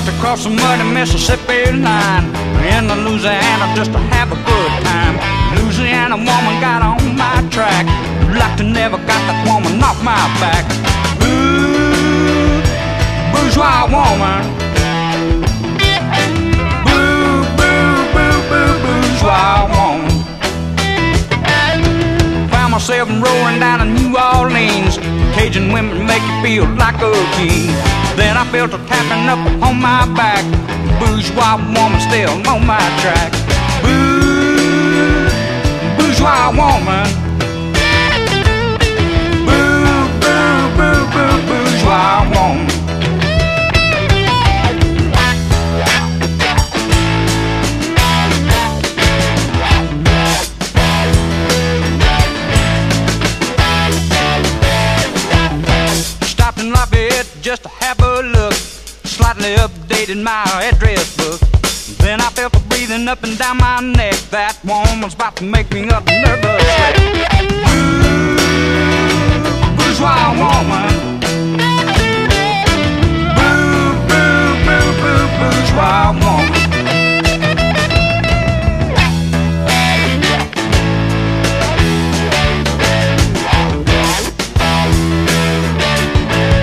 across the muddy Mississippi line in Louisiana just to have a good time. Louisiana woman got on my track. Like to never got that woman off my back. Ooh, bourgeois woman. Boo, boo, boo, boo, bourgeois woman. Found myself rolling down in New Orleans. Cajun women make you feel like a king. Then I felt a tapping up on my back. Bourgeois woman still on my track. Boo, bourgeois woman. Boo, boo, boo, boo, bourgeois woman. Stopped in Lafayette just to have a look. Slightly updated my address book. Then I felt a breathing up and down my neck. That woman's about to make me a nervous wreck. Bourgeois woman.